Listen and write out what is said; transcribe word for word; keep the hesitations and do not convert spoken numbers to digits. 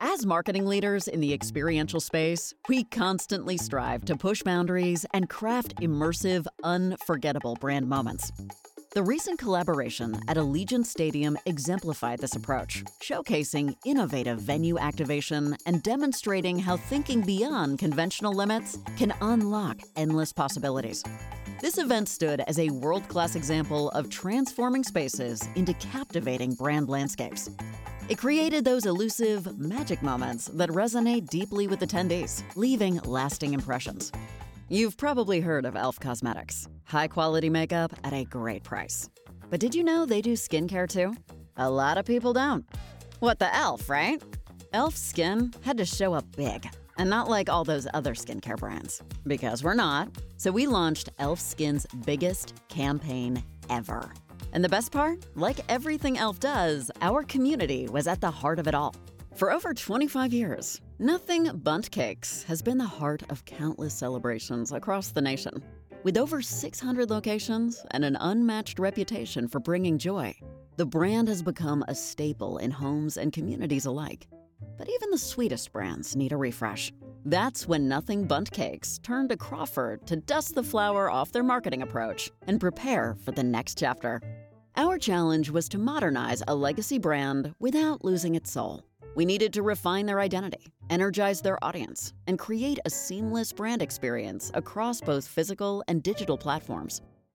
As marketing leaders in the experiential space, we constantly strive to push boundaries and craft immersive, unforgettable brand moments. The recent collaboration at Allegiant Stadium exemplified this approach, showcasing innovative venue activation and demonstrating how thinking beyond conventional limits can unlock endless possibilities. This event stood as a world-class example of transforming spaces into captivating brand landscapes. It created those elusive magic moments that resonate deeply with attendees, leaving lasting impressions. You've probably heard of e l f Cosmetics, high-quality makeup at a great price. But did you know they do skincare too? A lot of people don't. What the e l f, right? e l f Skin had to show up big, and not like all those other skincare brands. Because we're not. So we launched e l f Skin's biggest campaign ever. And the best part? Like everything e l f does, our community was at the heart of it all. For over twenty-five years, Nothing Bundt Cakes has been the heart of countless celebrations across the nation. With over six hundred locations and an unmatched reputation for bringing joy, the brand has become a staple in homes and communities alike. But even the sweetest brands need a refresh. That's when Nothing Bundt Cakes turned to Crawford to dust the flour off their marketing approach and prepare for the next chapter. Our challenge was to modernize a legacy brand without losing its soul. We needed to refine their identity, energize their audience, and create a seamless brand experience across both physical and digital platforms.